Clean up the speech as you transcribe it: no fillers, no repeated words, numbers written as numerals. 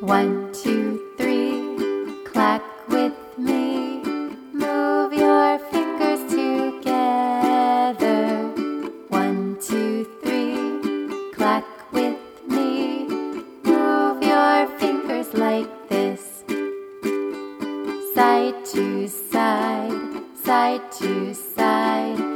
1, 2, 3, clack with me. Move your fingers together. 1, 2, 3, clack with me. Move your fingers like this. Side to side, side to side.